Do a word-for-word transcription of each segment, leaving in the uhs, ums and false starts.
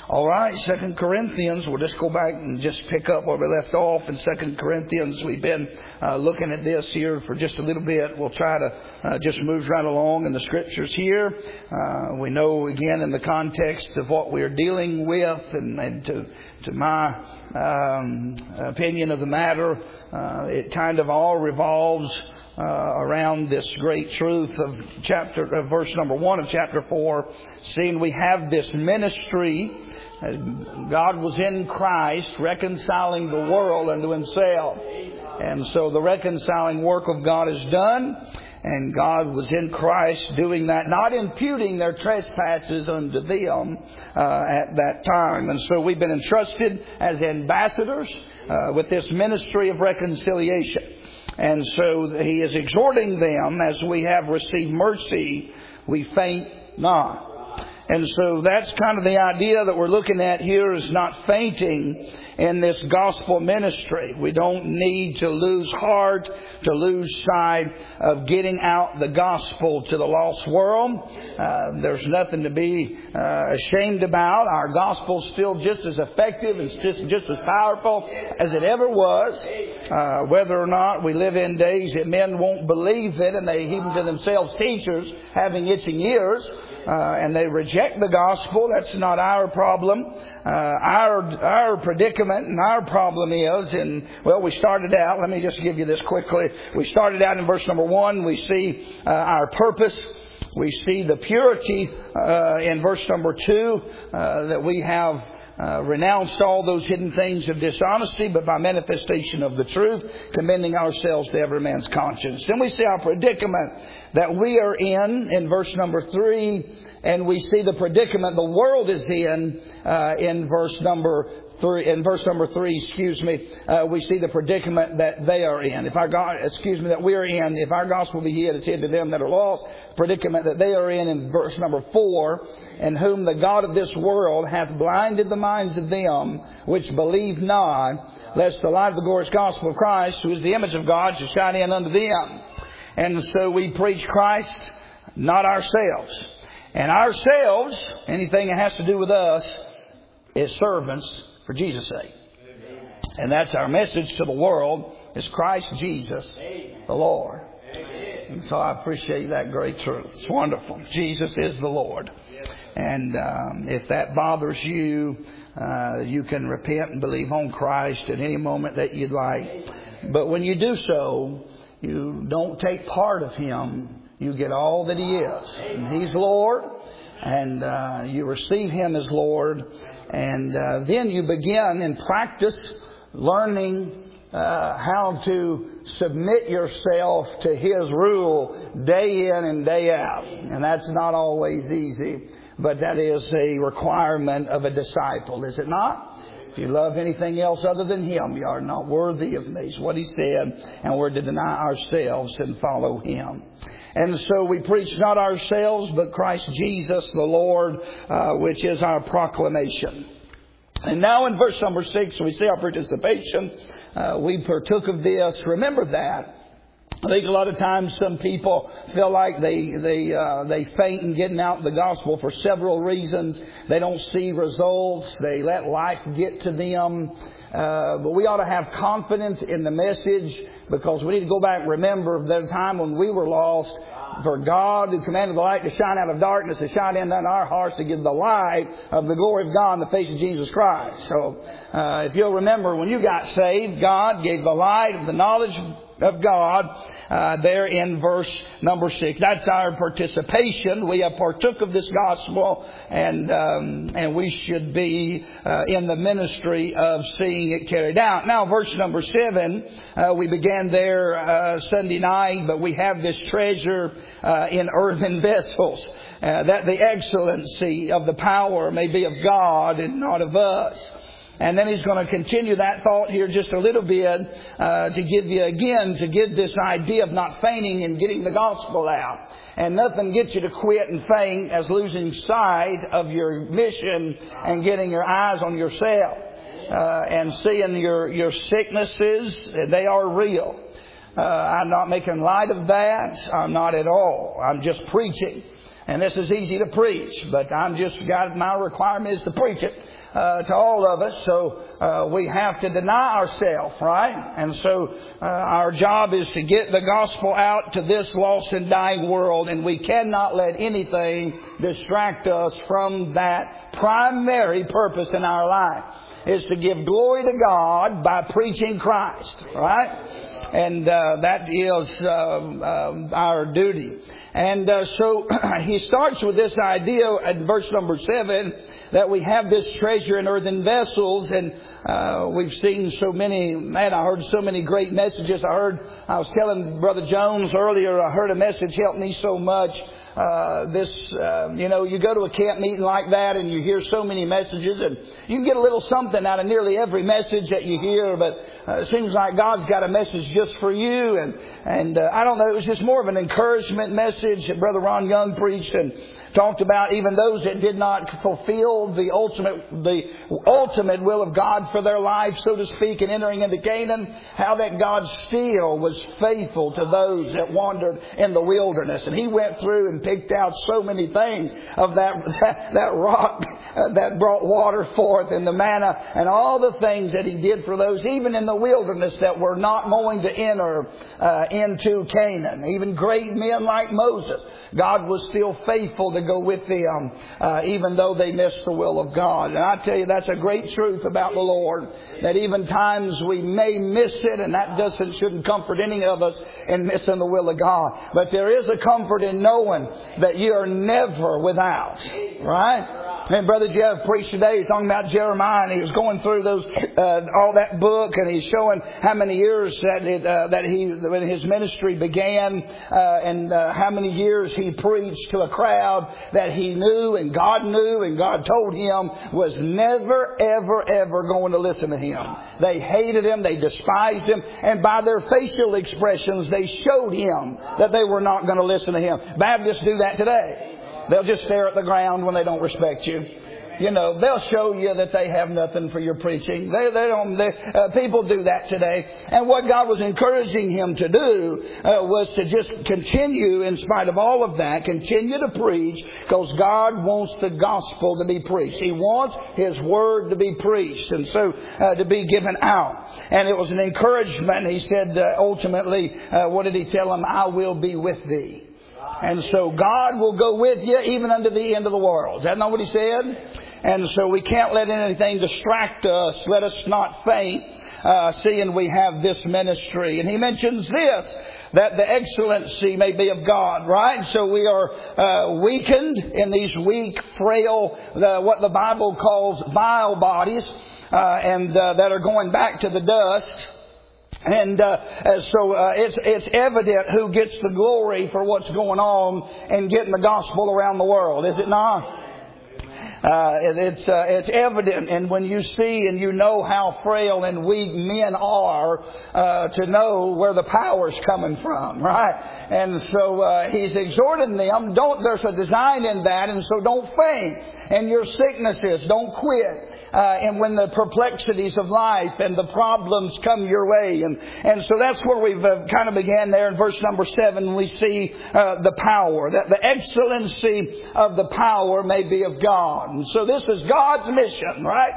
All right, Second Corinthians. We'll just go back and just pick up where we left off in Second Corinthians. We've been uh, looking at this here for just a little bit. We'll try to uh, just move right along in the Scriptures here. Uh, we know, again, in the context of what we're dealing with, and, and to, to my um, opinion of the matter, uh, it kind of all revolves Uh, around this great truth of chapter, of verse number one of chapter four, seeing we have this ministry. Uh, God was in Christ reconciling the world unto Himself. And so the reconciling work of God is done. And God was in Christ doing that, not imputing their trespasses unto them uh, at that time. And so we've been entrusted as ambassadors uh, with this ministry of reconciliation. And so He is exhorting them, as we have received mercy, we faint not. And so that's kind of the idea that we're looking at here, is not fainting in this gospel ministry. We don't need to lose heart, to lose sight of getting out the gospel to the lost world. Uh, there's nothing to be uh, ashamed about. Our gospel's still just as effective and just, just as powerful as it ever was. Uh, whether or not we live in days that men won't believe it, and they even to themselves teachers having itching ears, uh, and they reject the gospel, that's not our problem. Uh, our our predicament and our problem is, and well, we started out, let me just give you this quickly. We started out in verse number one. We see uh, our purpose. We see the purity uh, in verse number two, uh, that we have uh, renounced all those hidden things of dishonesty, but by manifestation of the truth, commending ourselves to every man's conscience. Then we see our predicament that we are in, in verse number three. And we see the predicament the world is in uh, in verse number three. In verse number three, excuse me, uh, we see the predicament that they are in. If our God, excuse me, that we are in. If our gospel be hid, it's hid to them that are lost. Predicament that they are in in verse number four, in whom the God of this world hath blinded the minds of them which believe not, lest the light of the glorious gospel of Christ, who is the image of God, should shine in unto them. And so we preach Christ, not ourselves. And ourselves, anything that has to do with us, is servants for Jesus' sake. Amen. And that's our message to the world, is Christ Jesus, Amen. The Lord. Amen. And so I appreciate that great truth. It's wonderful. Jesus is the Lord. Yes. And um, if that bothers you, uh, you can repent and believe on Christ at any moment that you'd like. Amen. But when you do so, you don't take part of Him. You get all that He is. And He's Lord. And uh, you receive Him as Lord. And uh, then you begin in practice learning uh, how to submit yourself to His rule day in and day out. And that's not always easy. But that is a requirement of a disciple, is it not? If you love anything else other than Him, you are not worthy of me, is what He said. And we're to deny ourselves and follow Him. And so we preach not ourselves, but Christ Jesus the Lord, uh, which is our proclamation. And now in verse number six, we see our participation. Uh, we partook of this. Remember that. I think a lot of times some people feel like they they uh, they faint in getting out the gospel for several reasons. They don't see results. They let life get to them. Uh, but we ought to have confidence in the message, because we need to go back and remember the time when we were lost. For God, who commanded the light to shine out of darkness, to shine into our hearts, to give the light of the glory of God in the face of Jesus Christ. So, uh, if you'll remember, when you got saved, God gave the light of the knowledge of God uh, there in verse number six. That's our participation. We have partook of this gospel, and um, and we should be uh, in the ministry of seeing it carried out. Now, verse number seven, uh, we began there uh, Sunday night, but we have this treasure uh, in earthen vessels, uh, that the excellency of the power may be of God and not of us. And then he's going to continue that thought here just a little bit uh, to give you again, to give this idea of not fainting and getting the gospel out. And nothing gets you to quit and faint as losing sight of your mission and getting your eyes on yourself. Uh, and seeing your, your sicknesses, they are real. Uh, I'm not making light of that. I'm not at all. I'm just preaching. And this is easy to preach, but I'm just got my requirement is to preach it uh, to all of us. So uh, we have to deny ourselves, right? And so uh, our job is to get the gospel out to this lost and dying world, and we cannot let anything distract us from that primary purpose in our life, is to give glory to God by preaching Christ, right? And uh, that is uh, uh, our duty. And uh, so he starts with this idea in verse number seven that we have this treasure in earthen vessels. And uh, we've seen so many, man, I heard so many great messages. I heard, I was telling Brother Jones earlier, I heard a message helped me so much. Uh, this, uh, you know, you go to a camp meeting like that and you hear so many messages, and you can get a little something out of nearly every message that you hear, but uh, it seems like God's got a message just for you. And, and uh, I don't know, it was just more of an encouragement message that Brother Ron Young preached, and talked about even those that did not fulfill the ultimate, the ultimate will of God for their life, so to speak, in entering into Canaan, how that God still was faithful to those that wandered in the wilderness. And he went through and picked out so many things of that, that, that rock that brought water forth, and the manna, and all the things that he did for those, even in the wilderness, that were not going to enter uh, into Canaan. Even great men like Moses, God was still faithful to go with them, uh, even though they missed the will of God. And I tell you, that's a great truth about the Lord, that even times we may miss it, and that doesn't shouldn't comfort any of us in missing the will of God. But there is a comfort in knowing that you are never without, right? And Brother Jeff preached today, he's talking about Jeremiah, and he was going through those, uh, all that book, and he's showing how many years that it, uh, that he, when his ministry began, uh, and uh, how many years he preached to a crowd that he knew and God knew and God told him was never, ever, ever going to listen to him. They hated him, they despised him, and by their facial expressions, they showed him that they were not going to listen to him. Baptists do that today. They'll just stare at the ground when they don't respect you. You know, they'll show you that they have nothing for your preaching. They, they don't. They, uh, people do that today. And what God was encouraging him to do uh, was to just continue, in spite of all of that, continue to preach, because God wants the gospel to be preached. He wants His word to be preached, and so uh, to be given out. And it was an encouragement. He said, uh, ultimately, uh, what did He tell him? I will be with thee. And so God will go with you even unto the end of the world. Is that not what He said? And so we can't let anything distract us. Let us not faint, uh, seeing we have this ministry. And he mentions this, that the excellency may be of God, right? So we are uh, weakened in these weak, frail, uh, what the Bible calls vile bodies, uh, and uh, that are going back to the dust. And uh, so uh, it's it's evident who gets the glory for what's going on and getting the gospel around the world, is it not? Uh, it, it's uh, it's evident, and when you see and you know how frail and weak men are, uh, to know where the power's coming from, right? And so uh, he's exhorting them. Don't. There's a design in that, and so don't faint. And your sicknesses, don't quit. Uh, and when the perplexities of life and the problems come your way. And, and so that's where we've uh, kind of began there in verse number seven. We see uh, the power, that the excellency of the power may be of God. And so this is God's mission, right?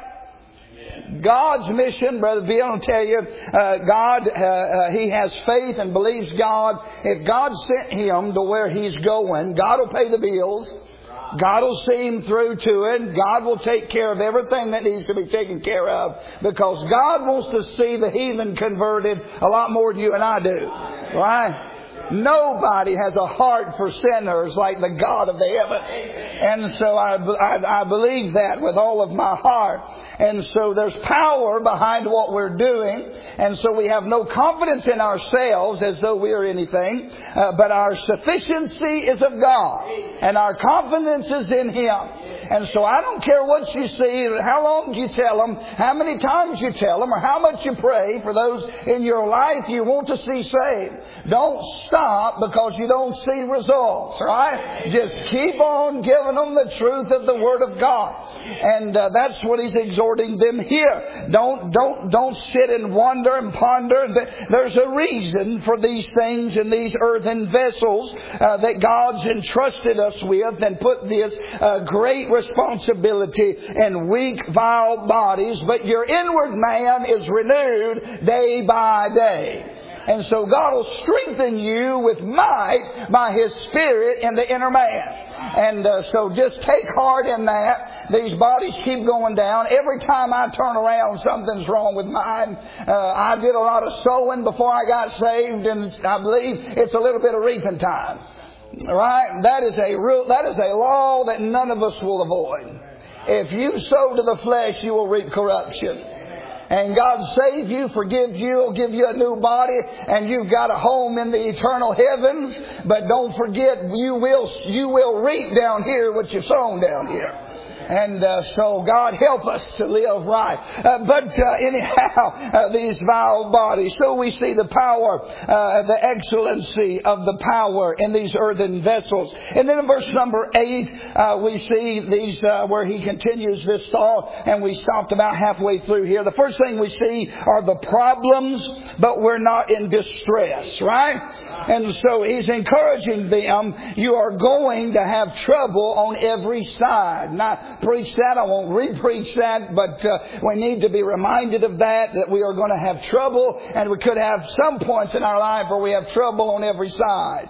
God's mission, Brother Bill, I'll tell you, uh, God, uh, uh, he has faith and believes God. If God sent him to where he's going, God will pay the bills. God will see him through to it. God will take care of everything that needs to be taken care of, because God wants to see the heathen converted a lot more than you and I do. Right? Nobody has a heart for sinners like the God of the heavens. And so I, I, I believe that with all of my heart. And so there's power behind what we're doing. And so we have no confidence in ourselves as though we are anything. Uh, but our sufficiency is of God. And our confidence is in Him. And so I don't care what you see, how long you tell them, how many times you tell them, or how much you pray for those in your life you want to see saved. Don't stop stop because you don't see results, right? Just keep on giving them the truth of the Word of God. And uh, that's what He's exhorting them here. Don't, don't, don't sit and wonder and ponder. There's a reason for these things in these earthen vessels uh, that God's entrusted us with and put this uh, great responsibility in weak, vile bodies. But your inward man is renewed day by day. And so God will strengthen you with might by His Spirit in the inner man. And uh, so just take heart in that. These bodies keep going down. Every time I turn around, something's wrong with mine. Uh, I did a lot of sowing before I got saved, and I believe it's a little bit of reaping time. Right? That is a real, that is a law that none of us will avoid. If you sow to the flesh, you will reap corruption. And God save you, forgive you, will give you a new body, and you've got a home in the eternal heavens. But don't forget, you will you will reap down here what you've sown down here. And uh, so God help us to live right. Uh, but uh, anyhow, uh, these vile bodies. So we see the power, uh, the excellency of the power in these earthen vessels. And then in verse number eight, uh, we see these uh, where he continues this thought. And we stopped about halfway through here. The first thing we see are the problems, but we're not in distress, right? And so he's encouraging them. You are going to have trouble on every side. Now, preach that. I won't re-preach that, but uh, we need to be reminded of that, that we are going to have trouble, and we could have some points in our life where we have trouble on every side.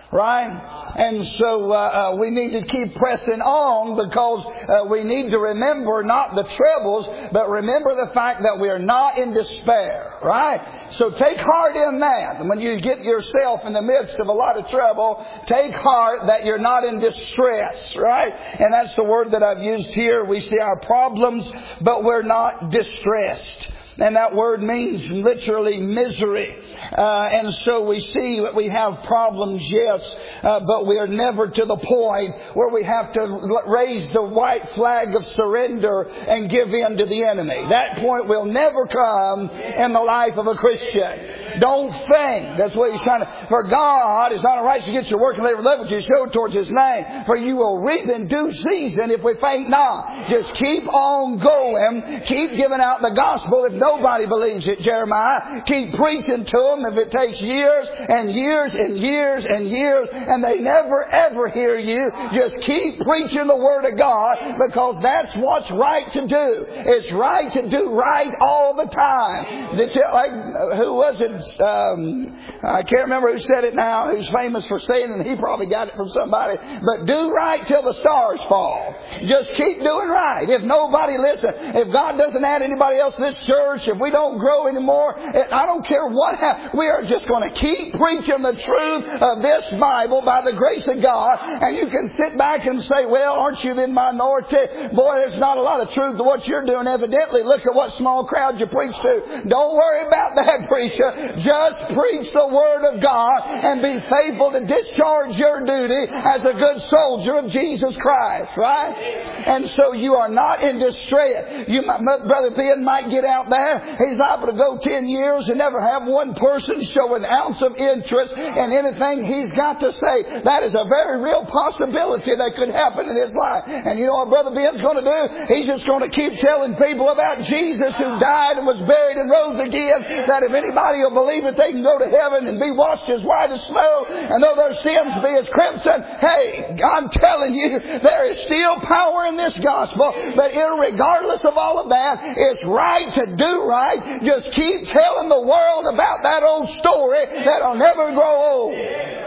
Right? And so uh, uh, we need to keep pressing on, because uh, we need to remember not the troubles, but remember the fact that we are not in despair. Right? So take heart in that. And when you get yourself in the midst of a lot of trouble, take heart that you're not in distress. Right? And that's the word that I've used here. We see our problems, but we're not distressed. And that word means literally misery. Uh, and so we see that we have problems, yes, uh, but we are never to the point where we have to raise the white flag of surrender and give in to the enemy. That point will never come in the life of a Christian. Don't faint. That's what he's trying to... For God is not right to get your work and labor love, but you show towards His name. For you will reap in due season if we faint not. Just keep on going. Keep giving out the gospel. If nobody believes it, Jeremiah, keep preaching to them. If it takes years and years and years and years and they never ever hear you, just keep preaching the Word of God, because that's what's right to do. It's right to do right all the time. Like, who was it? Um, I can't remember who said it now, who's famous for saying it, and he probably got it from somebody. But do right till the stars fall. Just keep doing right. If nobody listens, if God doesn't add anybody else to this church, if we don't grow anymore, I don't care what happens. We are just going to keep preaching the truth of this Bible by the grace of God. And you can sit back and say, well, aren't you in minority? Boy, there's not a lot of truth to what you're doing. Evidently, look at what small crowd you preach to. Don't worry about that, preacher. Just preach the Word of God and be faithful to discharge your duty as a good soldier of Jesus Christ, right? And so you are not in distress. You, Brother Ben might get out there. He's liable to go ten years and never have one person show an ounce of interest in anything he's got to say. That is a very real possibility that could happen in his life. And you know what Brother Ben's going to do? He's just going to keep telling people about Jesus, who died and was buried and rose again, that if anybody will believe it, they can go to heaven and be washed as white as snow, and though their sins be as crimson. Hey, I'm telling you, there is still power in this gospel. But irregardless of all of that, it's right to do right. Just keep telling the world about that old story that'll never grow old.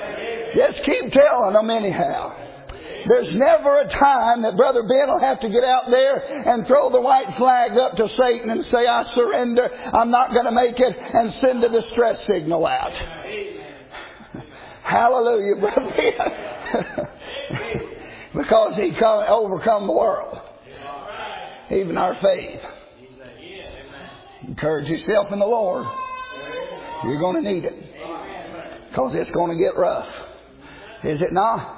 Just keep telling them anyhow. There's never a time that Brother Ben will have to get out there and throw the white flag up to Satan and say, I surrender, I'm not going to make it, and send the distress signal out. Hallelujah, Brother Ben. Because he come, overcome the world. Even our faith. Encourage yourself in the Lord. You're going to need it. Because it's going to get rough. Is it not?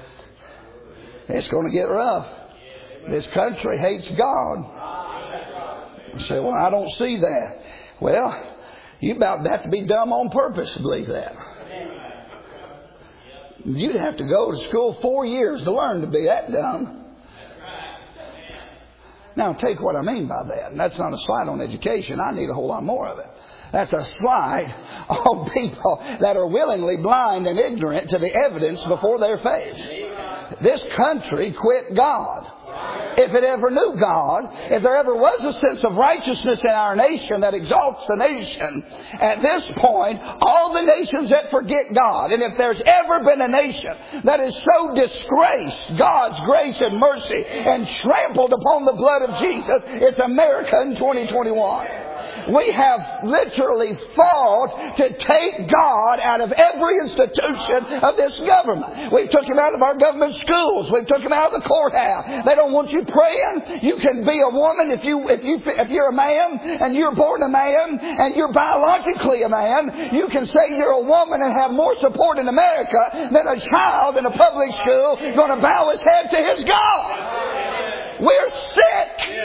It's going to get rough. This country hates God. You say, well, I don't see that. Well, you about have to be dumb on purpose to believe that. You'd have to go to school four years to learn to be that dumb. Now, take what I mean by that. And that's not a slight on education. I need a whole lot more of it. That's a slight on people that are willingly blind and ignorant to the evidence before their face. This country quit God. If it ever knew God, if there ever was a sense of righteousness in our nation that exalts the nation, at this point, all the nations that forget God, and if there's ever been a nation that has so disgraced God's grace and mercy and trampled upon the blood of Jesus, it's America in twenty twenty-one. We have literally fought to take God out of every institution of this government. We took Him out of our government schools. We took Him out of the courthouse. They don't want you praying. You can be a woman if you if you if you're a man and you're born a man and you're biologically a man. You can say you're a woman and have more support in America than a child in a public school going to bow his head to his God. We're sick.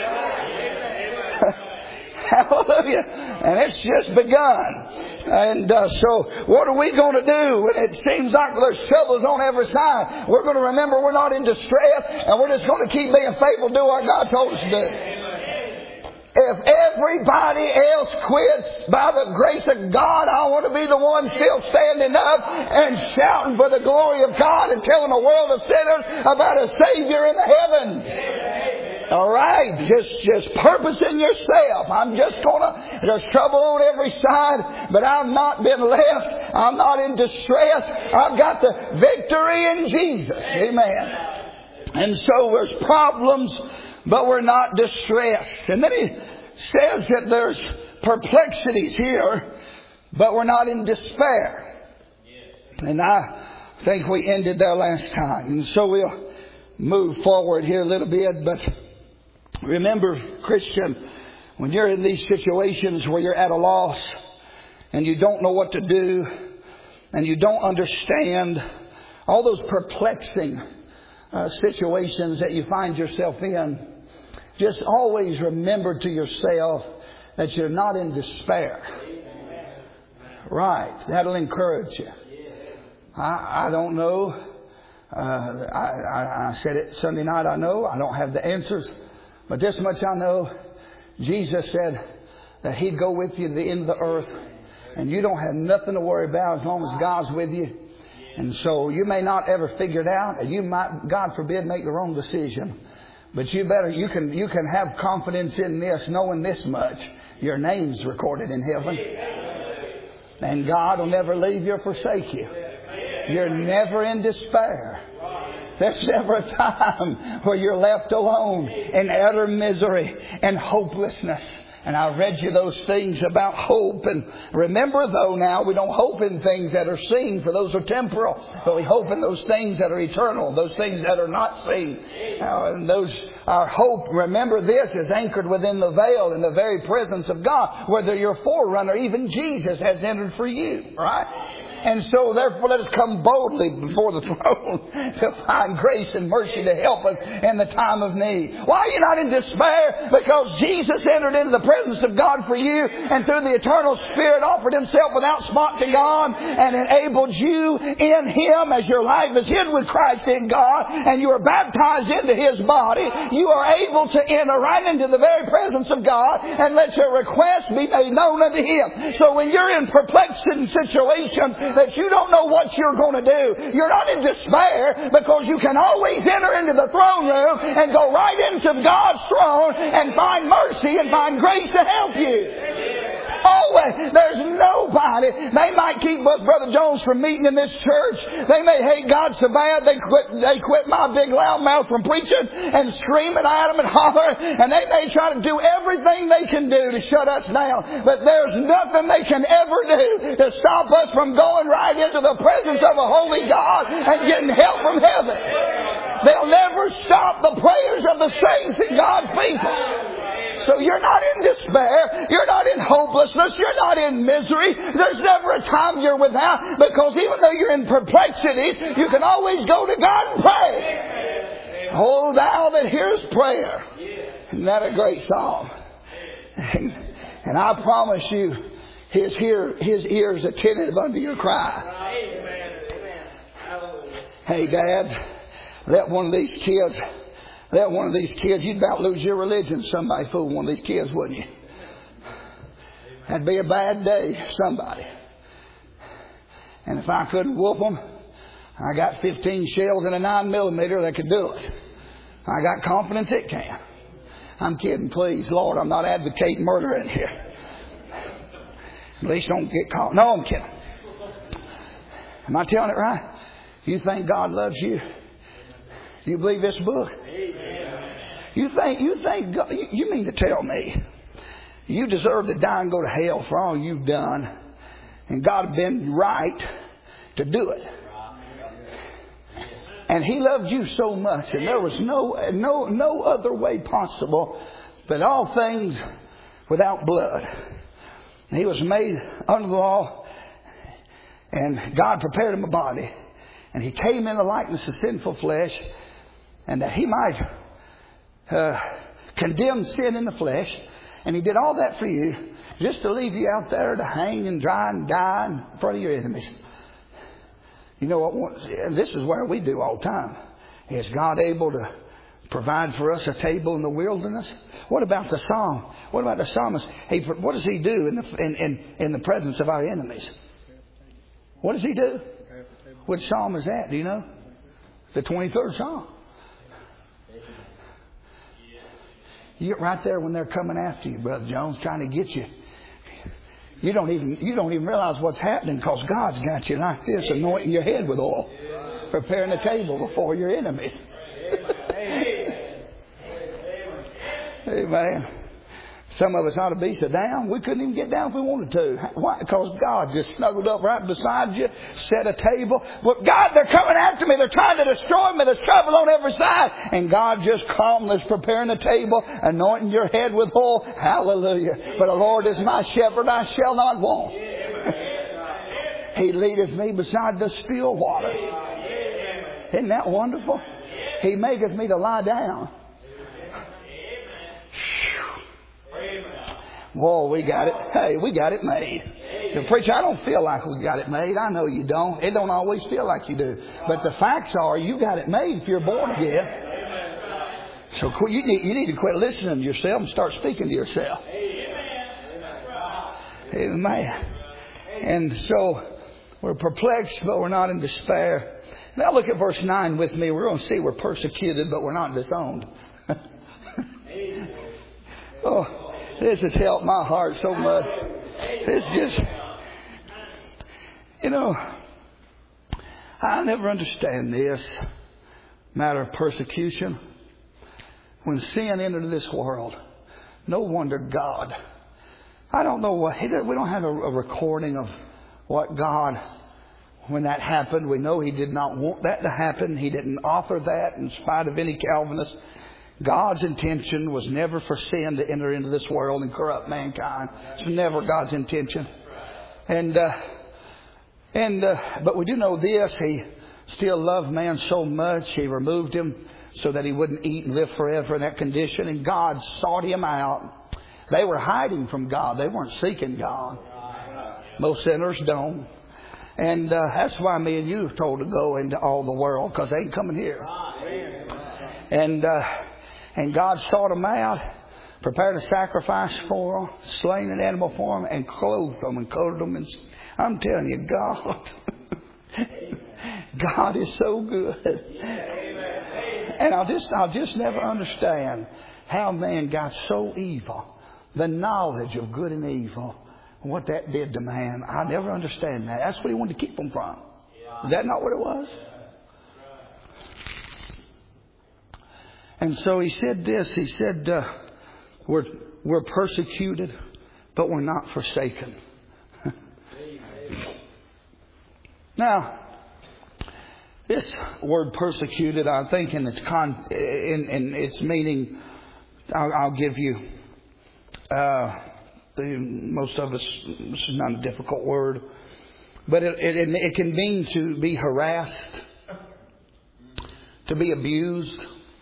Hallelujah. And it's just begun. And uh, so what are we going to do when it seems like there's troubles on every side? We're going to remember we're not in distress, and we're just going to keep being faithful to do what God told us to do. If everybody else quits, by the grace of God, I want to be the one still standing up and shouting for the glory of God and telling a world of sinners about a Savior in the heavens. All right, just just purpose in yourself. I'm just gonna. There's trouble on every side, but I've not been left. I'm not in distress. I've got the victory in Jesus. Amen. And so there's problems, but we're not distressed. And then he says that there's perplexities here, but we're not in despair. And I think we ended there last time, and so we'll move forward here a little bit, but. Remember, Christian, when you're in these situations where you're at a loss and you don't know what to do and you don't understand all those perplexing uh, situations that you find yourself in, just always remember to yourself that you're not in despair. Right. That'll encourage you. I, I don't know. Uh, I, I, I said it Sunday night, I know. I don't have the answers. But this much I know, Jesus said that He'd go with you to the end of the earth. And you don't have nothing to worry about as long as God's with you. And so you may not ever figure it out. And you might, God forbid, make the wrong decision. But you better, you can, you can have confidence in this, knowing this much. Your name's recorded in heaven. And God will never leave you or forsake you. You're never in despair. There's never a time where you're left alone in utter misery and hopelessness. And I read you those things about hope. And remember, though, now we don't hope in things that are seen, for those are temporal. But we hope in those things that are eternal, those things that are not seen. Uh, and those, our hope, remember this, is anchored within the veil in the very presence of God. Whether your forerunner, even Jesus, has entered for you. Right? And so, therefore, let us come boldly before the throne to find grace and mercy to help us in the time of need. Why are you not in despair? Because Jesus entered into the presence of God for you, and through the eternal Spirit offered Himself without spot to God and enabled you in Him as your life is hid with Christ in God, and you are baptized into His body. You are able to enter right into the very presence of God and let your request be made known unto Him. So when you're in perplexing situations that you don't know what you're going to do, you're not in despair, because you can always enter into the throne room and go right into God's throne and find mercy and find grace to help you. Always. There's nobody. They might keep Brother Jones from meeting in this church. They may hate God so bad they quit, they quit my big loud mouth from preaching and screaming at them and hollering. And they may try to do everything they can do to shut us down. But there's nothing they can ever do to stop us from going right into the presence of a holy God and getting help from heaven. They'll never stop the prayers of the saints and God's people. So you're not in despair. You're not in hopelessness. You're not in misery. There's never a time you're without, because even though you're in perplexities, you can always go to God and pray. Oh, thou that hearest prayer. Isn't that a great song? And, and I promise you, His, hear, his ears attentive unto your cry. Hey, Dad, let one of these kids, let one of these kids, you'd about lose your religion. Somebody fool one of these kids, wouldn't you? That'd be a bad day, somebody. And if I couldn't whoop them, I got fifteen shells and a nine millimeter that could do it. I got confidence it can. I'm kidding, please. Lord, I'm not advocating murder in here. At least don't get caught. No, I'm kidding. Am I telling it right? You think God loves you? Do you believe this book? You think, you think, God, you, you mean to tell me you deserve to die and go to hell for all you've done, and God had been right to do it. And He loved you so much, and there was no no no other way possible, but all things without blood. He was made under the law, and God prepared Him a body, and He came in the likeness of sinful flesh, and that He might uh, condemn sin in the flesh. And He did all that for you, just to leave you out there to hang and dry and die in front of your enemies. You know what? This is where we do all the time. Is God able to provide for us a table in the wilderness? What about the psalm? What about the psalmist? He, what does he do in the in, in, in the presence of our enemies? What does he do? Which psalm is that? Do you know? The twenty-third psalm. You get right there when they're coming after you, Brother Jones, trying to get you. You don't even you don't even realize what's happening, because God's got you like this, anointing your head with oil, preparing the table before your enemies. Amen. Some of us ought to be so down we couldn't even get down if we wanted to. Why? Because God just snuggled up right beside you, set a table. But God, they're coming after me. They're trying to destroy me. There's trouble on every side. And God just calmly is preparing a table, anointing your head with oil. Hallelujah. But the Lord is my shepherd, I shall not want. He leadeth me beside the still waters. Isn't that wonderful? He maketh me to lie down. Whoa, we got it. Hey, we got it made. The preacher, I don't feel like we got it made. I know you don't. It don't always feel like you do. But the facts are, you got it made if you're born again. So you need, you need to quit listening to yourself and start speaking to yourself. Amen. And so we're perplexed, but we're not in despair. Now look at verse nine with me. We're going to see we're persecuted, but we're not disowned. Oh. This has helped my heart so much. It's just, you know, I never understand this matter of persecution. When sin entered this world, no wonder God. I don't know what, we don't have a, a recording of what God, when that happened. We know He did not want that to happen. He didn't author that in spite of any Calvinists. God's intention was never for sin to enter into this world and corrupt mankind. It's never God's intention. And, uh, and, uh, but we do know this. He still loved man so much. He removed him so that he wouldn't eat and live forever in that condition. And God sought him out. They were hiding from God. They weren't seeking God. Most sinners don't. And, uh, that's why me and you are told to go into all the world, because they ain't coming here. And, uh, And God sought them out, prepared a sacrifice for them, slain an animal for them, and clothed them and coated them. And I'm telling you, God, God is so good. And I'll just, I'll just never understand how man got so evil. The knowledge of good and evil, what that did to man. I never understand that. That's what He wanted to keep them from. Is that not what it was? And so He said this, He said, uh, we're, we're persecuted, but we're not forsaken. Now, this word persecuted, I think in its con, in, in its meaning, I'll, I'll give you, uh, the, most of us, this is not a difficult word, but it, it, it can mean to be harassed, to be abused.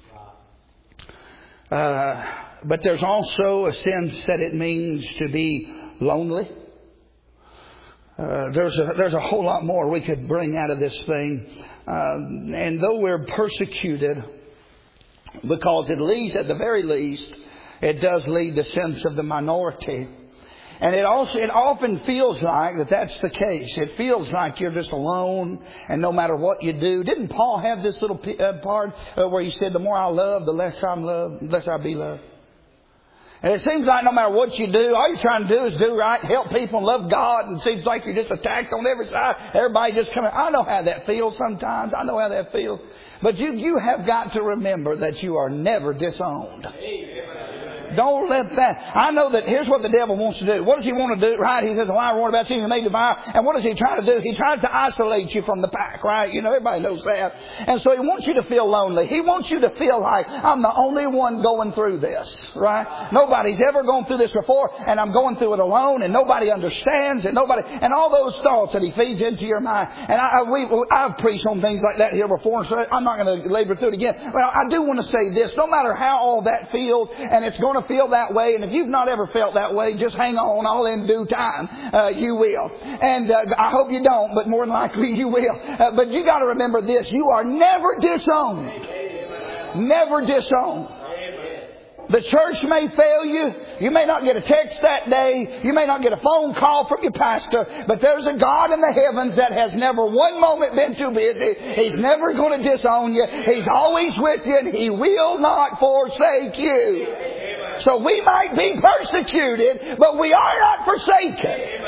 Uh, but there's also a sense that it means to be lonely. Uh, there's a there's a whole lot more we could bring out of this thing. Uh, and though we're persecuted, because it leads, at the very least, it does lead the sense of the minority. And it also, it often feels like that that's the case. It feels like you're just alone, and no matter what you do. Didn't Paul have this little part where he said, the more I love, the less I'm loved, the less I be loved? And it seems like no matter what you do, all you're trying to do is do right, help people, and love God. And it seems like you're just attacked on every side. Everybody just coming. I know how that feels sometimes. I know how that feels. But you, you have got to remember that you are never disowned. Amen. Don't let that. I know that here's what the devil wants to do. What does he want to do? Right? He says, well, I warned about seeing you made devour. And what does he try to do? He tries to isolate you from the pack, right? You know, everybody knows that. And so he wants you to feel lonely. He wants you to feel like, I'm the only one going through this, right? Nobody's ever gone through this before, and I'm going through it alone, and nobody understands, and nobody, and all those thoughts that he feeds into your mind. And I, we, I've preached on things like that here before, so I'm not going to labor through it again. But I do want to say this, no matter how all that feels, and it's going to feel that way, and if you've not ever felt that way, just hang on, all in due time, uh, you will. And uh, I hope you don't, but more than likely you will. Uh, but you got to remember this, you are never disowned. Never disowned. The church may fail you. You may not get a text that day. You may not get a phone call from your pastor. But there's a God in the heavens that has never one moment been too busy. He's never going to disown you. He's always with you, and He will not forsake you. So we might be persecuted, but we are not forsaken.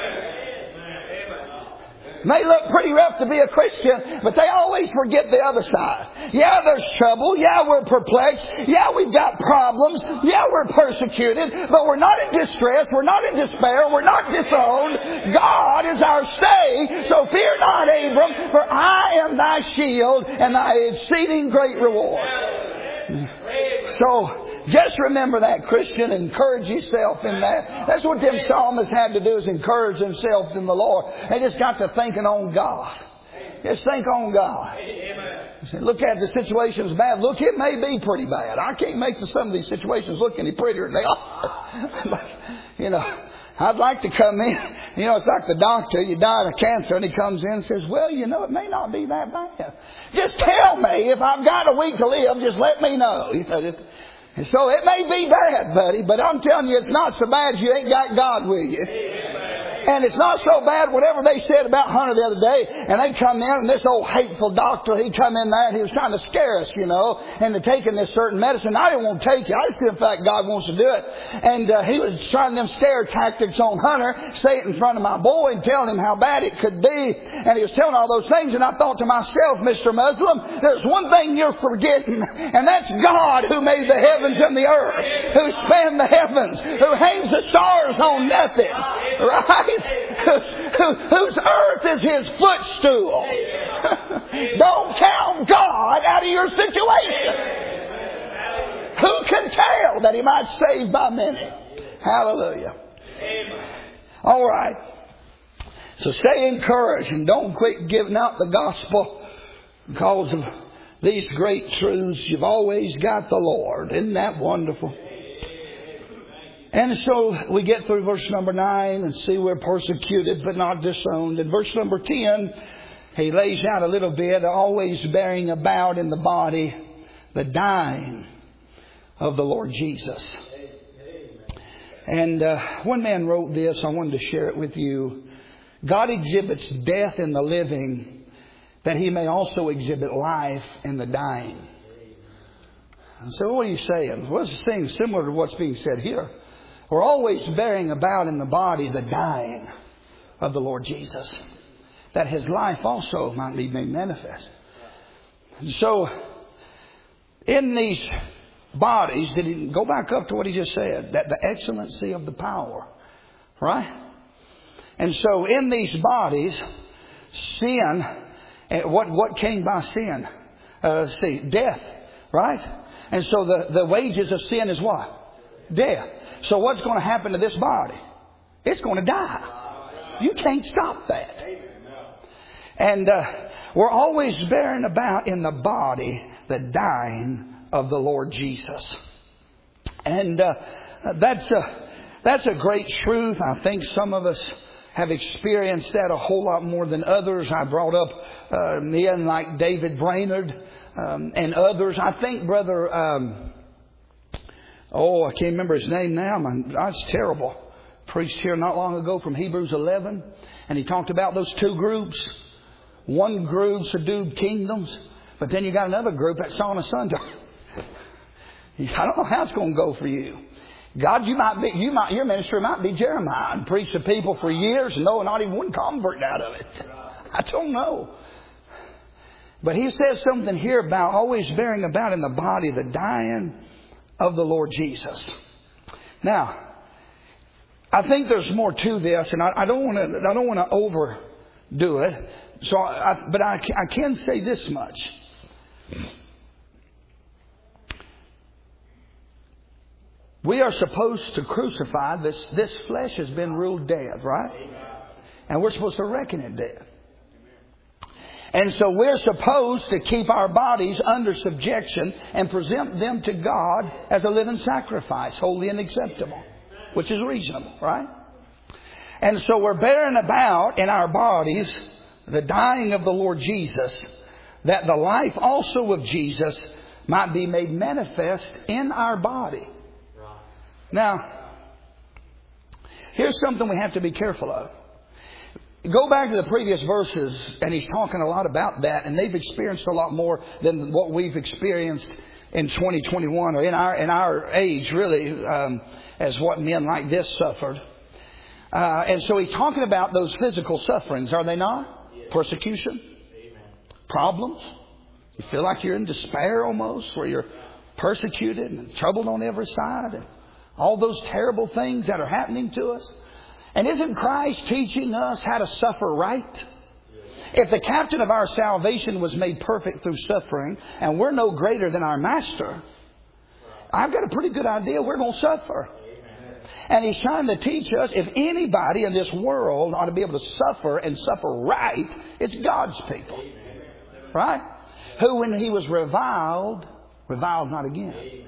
May look pretty rough to be a Christian, but they always forget the other side. Yeah, there's trouble. Yeah, we're perplexed. Yeah, we've got problems. Yeah, we're persecuted, but we're not in distress. We're not in despair. We're not disowned. God is our stay. So fear not, Abram, for I am thy shield and thy exceeding great reward. So, just remember that, Christian. Encourage yourself in that. That's what them psalmists had to do, is encourage themselves in the Lord. They just got to thinking on God. Just think on God. Look at the situation's bad. Look, it may be pretty bad. I can't make the, some of these situations look any prettier than they are. You know, I'd like to come in. You know, it's like the doctor. You died of cancer, and he comes in and says, well, you know, it may not be that bad. Just tell me. If I've got a week to live, just let me know. You know, just, and so it may be bad, buddy, but I'm telling you, it's not so bad if you ain't got God with you. And it's not so bad whatever they said about Hunter the other day. And they come in, and this old hateful doctor, he'd come in there and he was trying to scare us, you know, into taking this certain medicine. I didn't want to take it. I just feel in fact God wants to do it. And uh, he was trying them scare tactics on Hunter, say it in front of my boy and telling him how bad it could be. And he was telling all those things. And I thought to myself, Mister Muslim, there's one thing you're forgetting, and that's God who made the heavens and the earth, who spanned the heavens, who hangs the stars on nothing, right? Whose earth is His footstool. Don't count God out of your situation. Who can tell that He might save by many? Hallelujah. All right. So stay encouraged and don't quit giving out the gospel because of these great truths. You've always got the Lord. Isn't that wonderful? And so we get through verse number nine and see we're persecuted but not disowned. In verse number ten, he lays out a little bit, always bearing about in the body the dying of the Lord Jesus. And uh, one man wrote this. I wanted to share it with you. God exhibits death in the living that He may also exhibit life in the dying. So what are you saying? Well, it's saying similar to what's being said here. We're always bearing about in the body the dying of the Lord Jesus, that His life also might be made manifest. And so, in these bodies, did he go back up to what he just said, that the excellency of the power, right? And so, in these bodies, sin, what what came by sin? Uh, see, death, right? And so the the wages of sin is what? Death. So what's going to happen to this body? It's going to die. You can't stop that. And uh, we're always bearing about in the body the dying of the Lord Jesus. And uh, that's a, that's a great truth. I think some of us have experienced that a whole lot more than others. I brought up uh, men like David Brainerd um, and others. I think Brother, um, oh, I can't remember his name now. Man, that's terrible. Preached here not long ago from Hebrews eleven. And he talked about those two groups. One group subdued kingdoms. But then you got another group that saw the sun. I don't know how it's going to go for you. God, you might be, you might, your ministry might be Jeremiah and preach to people for years and no, not even one convert out of it. I don't know. But he says something here about always bearing about in the body the dying of the Lord Jesus. Now, I think there's more to this, and I, I don't want to, I don't want to overdo it. So, I, but I, I can say this much. We are supposed to crucify this. This flesh has been ruled dead, right? And we're supposed to reckon it dead. And so we're supposed to keep our bodies under subjection and present them to God as a living sacrifice, holy and acceptable, which is reasonable, right? And so we're bearing about in our bodies the dying of the Lord Jesus, that the life also of Jesus might be made manifest in our body. Now, here's something we have to be careful of. Go back to the previous verses, and he's talking a lot about that, and they've experienced a lot more than what we've experienced in twenty twenty-one, or in our in our age, really, um, as what men like this suffered. Uh, and so he's talking about those physical sufferings, are they not? Yes. Persecution, amen. Problems. You feel like you're in despair almost, where you're persecuted and troubled on every side, and all those terrible things that are happening to us. And isn't Christ teaching us how to suffer right? If the captain of our salvation was made perfect through suffering, and we're no greater than our master, I've got a pretty good idea we're going to suffer. And he's trying to teach us, if anybody in this world ought to be able to suffer and suffer right, it's God's people. Right? Who, when he was reviled, reviled not again.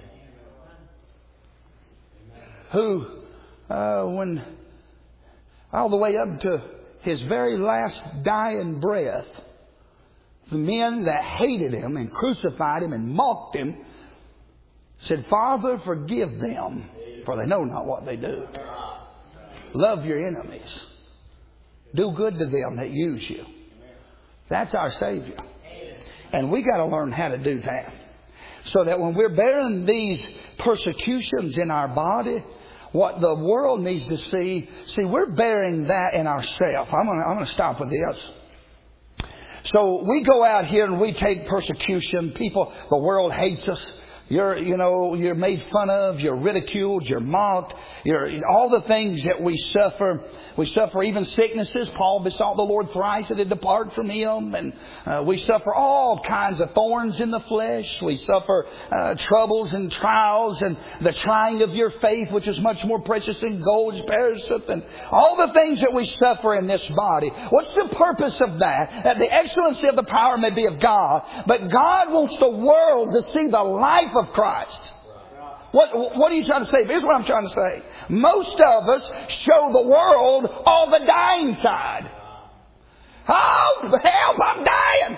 Who, uh, when all the way up to his very last dying breath, the men that hated him and crucified him and mocked him said, Father, forgive them, for they know not what they do. Love your enemies. Do good to them that use you. That's our Savior. And we got to learn how to do that. So that when we're bearing these persecutions in our body, what the world needs to see, see, we're bearing that in ourselves. I'm going to, I'm going to stop with this. So we go out here and we take persecution. People, the world hates us. You're, you know, you're made fun of. You're ridiculed. You're mocked. You're all the things that we suffer. We suffer even sicknesses. Paul besought the Lord thrice that it depart from him. And uh, we suffer all kinds of thorns in the flesh. We suffer uh, troubles and trials and the trying of your faith, which is much more precious than gold, which perisheth, and all the things that we suffer in this body. What's the purpose of that? That the excellency of the power may be of God. But God wants the world to see the life of Christ. What, what are you trying to say? Here's what I'm trying to say. Most of us show the world all the dying side. Oh, help, I'm dying.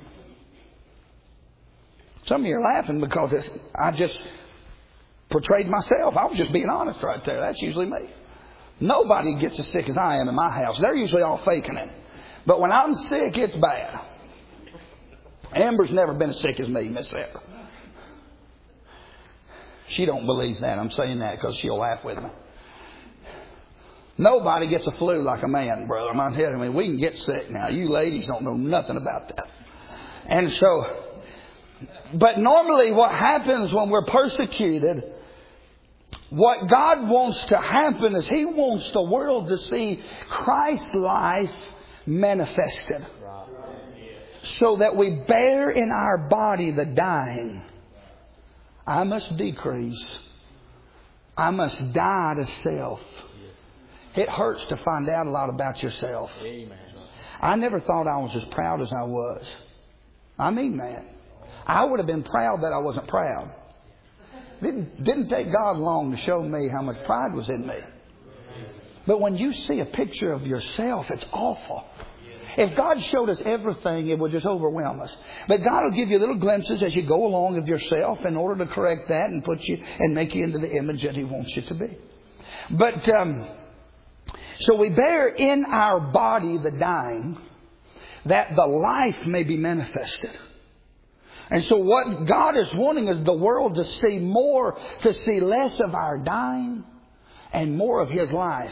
Some of you are laughing because it's, I just portrayed myself. I was just being honest right there. That's usually me. Nobody gets as sick as I am in my house. They're usually all faking it. But when I'm sick, it's bad. Amber's never been as sick as me, Miss Amber. She don't believe that. I'm saying that because she'll laugh with me. Nobody gets a flu like a man, brother. I'm telling you, we can get sick now. You ladies don't know nothing about that. And so, but normally what happens when we're persecuted, what God wants to happen is He wants the world to see Christ's life manifested. So that we bear in our body the dying. I must decrease. I must die to self. It hurts to find out a lot about yourself. I never thought I was as proud as I was. I mean that. I would have been proud that I wasn't proud. Didn't, didn't take God long to show me how much pride was in me. But when you see a picture of yourself, it's awful. If God showed us everything, it would just overwhelm us. But God will give you little glimpses as you go along of yourself in order to correct that and put you and make you into the image that He wants you to be. But um, so we bear in our body the dying, that the life may be manifested. And so what God is wanting is the world to see more, to see less of our dying and more of His life.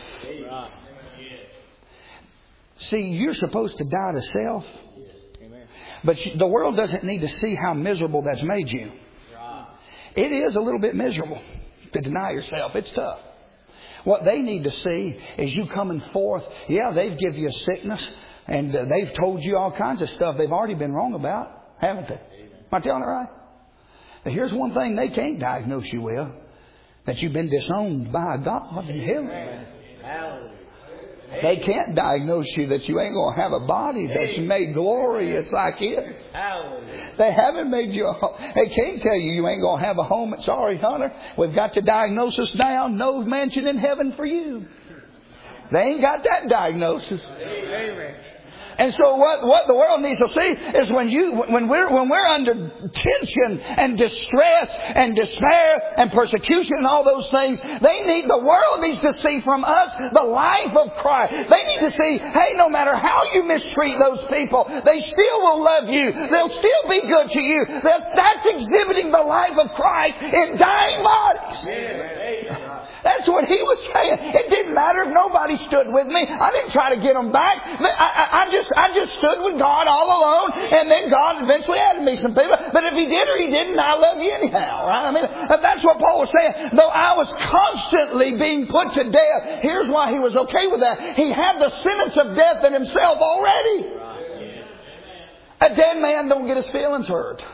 See, you're supposed to die to self. But the world doesn't need to see how miserable that's made you. It is a little bit miserable to deny yourself. It's tough. What they need to see is you coming forth. Yeah, they've given you sickness and they've told you all kinds of stuff they've already been wrong about, haven't they? Am I telling it right? Now, here's one thing they can't diagnose you with. That you've been disowned by God in heaven. They can't diagnose you that you ain't going to have a body that's made glorious like it. They haven't made you a home. They can't tell you you ain't going to have a home. Sorry, Hunter. We've got the diagnosis down. No mansion in heaven for you. They ain't got that diagnosis. Amen. And so what, what the world needs to see is when you, when we're, when we're under tension and distress and despair and persecution and all those things, they need, the world needs to see from us the life of Christ. They need to see, hey, no matter how you mistreat those people, they still will love you. They'll still be good to you. That's, that's exhibiting the life of Christ in dying bodies. That's what he was saying. It didn't matter if nobody stood with me. I didn't try to get them back. I, I, I just I just stood with God all alone. And then God eventually added me some people. But if He did or He didn't, I love you anyhow. Right? I mean, that's what Paul was saying. Though I was constantly being put to death, here's why he was okay with that. He had the sentence of death in himself already. A dead man don't get his feelings hurt.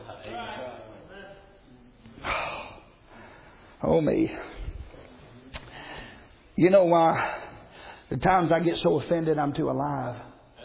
Oh, me. You know why? The times I get so offended, I'm too alive.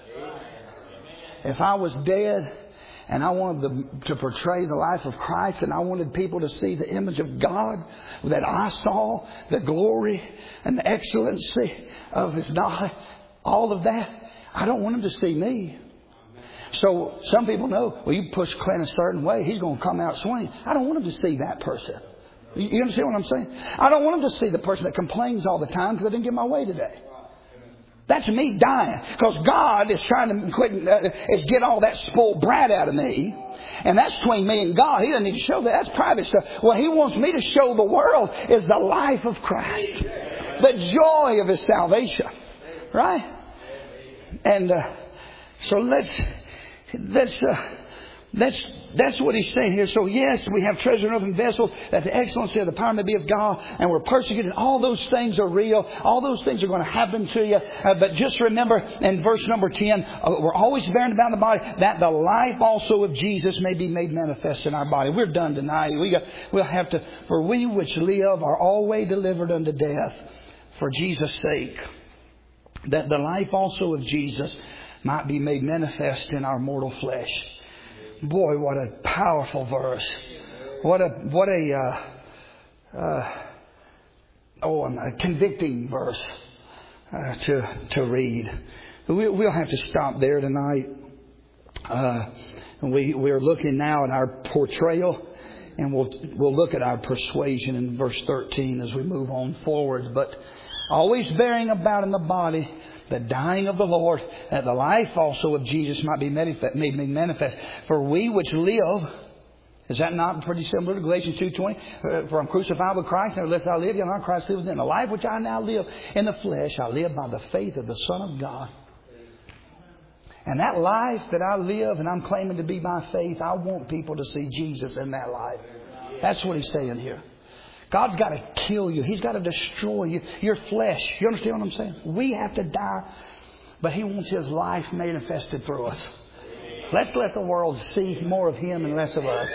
If I was dead and I wanted the, to portray the life of Christ and I wanted people to see the image of God that I saw, the glory and the excellency of His knowledge, all of that, I don't want them to see me. So some people know, well, you push Clint a certain way, he's going to come out swinging. I don't want them to see that person. You understand what I'm saying? I don't want them to see the person that complains all the time because I didn't get my way today. That's me dying. Because God is trying to quit, uh, is get all that spoiled brat out of me. And that's between me and God. He doesn't need to show that. That's private stuff. What He wants me to show the world is the life of Christ. The joy of His salvation. Right? And uh, so let's... let's uh, That's that's what he's saying here. So yes, we have treasure in earthen vessels, that the excellency of the power may be of God, and we're persecuted. All those things are real. All those things are going to happen to you. Uh, but just remember in verse number ten, uh, we're always bearing about the body, that the life also of Jesus may be made manifest in our body. We're done tonight. We got, we'll have to, for we which live are always delivered unto death for Jesus' sake, that the life also of Jesus might be made manifest in our mortal flesh. Boy, what a powerful verse. What a, what a, uh, uh, oh, a convicting verse uh, to, to read. We, we'll have to stop there tonight. Uh, we, we're looking now at our portrayal, and we'll, we'll look at our persuasion in verse thirteen as we move on forward. But always bearing about in the body the dying of the Lord, that the life also of Jesus might be made manifest. For we which live, is that not pretty similar to Galatians two twenty? For I'm crucified with Christ, nevertheless I live, yet not Christ lives within. The life which I now live in the flesh, I live by the faith of the Son of God. And that life that I live and I'm claiming to be by faith, I want people to see Jesus in that life. That's what he's saying here. God's got to kill you. He's got to destroy you. Your flesh. You understand what I'm saying? We have to die. But He wants His life manifested through us. Let's let the world see more of Him and less of us.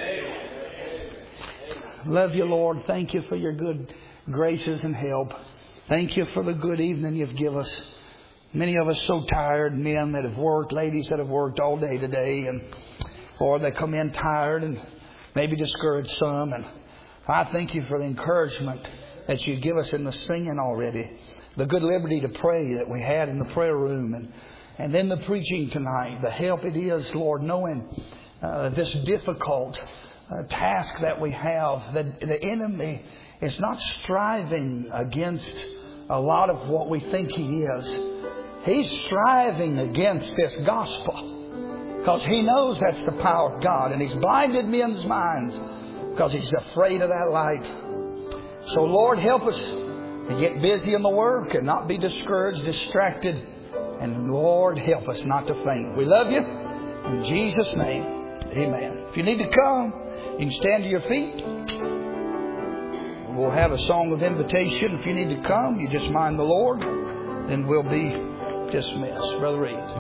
Love you, Lord. Thank you for your good graces and help. Thank you for the good evening you've given us. Many of us so tired, men that have worked, ladies that have worked all day today, and or they come in tired and maybe discouraged some. And I thank you for the encouragement that you give us in the singing already. The good liberty to pray that we had in the prayer room. And, and then the preaching tonight. The help it is, Lord, knowing uh, this difficult uh, task that we have. That the enemy is not striving against a lot of what we think he is. He's striving against this gospel because he knows that's the power of God. And he's blinded men's minds because he's afraid of that light. So, Lord, help us to get busy in the work and not be discouraged, distracted. And, Lord, help us not to faint. We love you. In Jesus' name, amen. If you need to come, you can stand to your feet. We'll have a song of invitation. If you need to come, you just mind the Lord. Then we'll be dismissed. Brother Reed.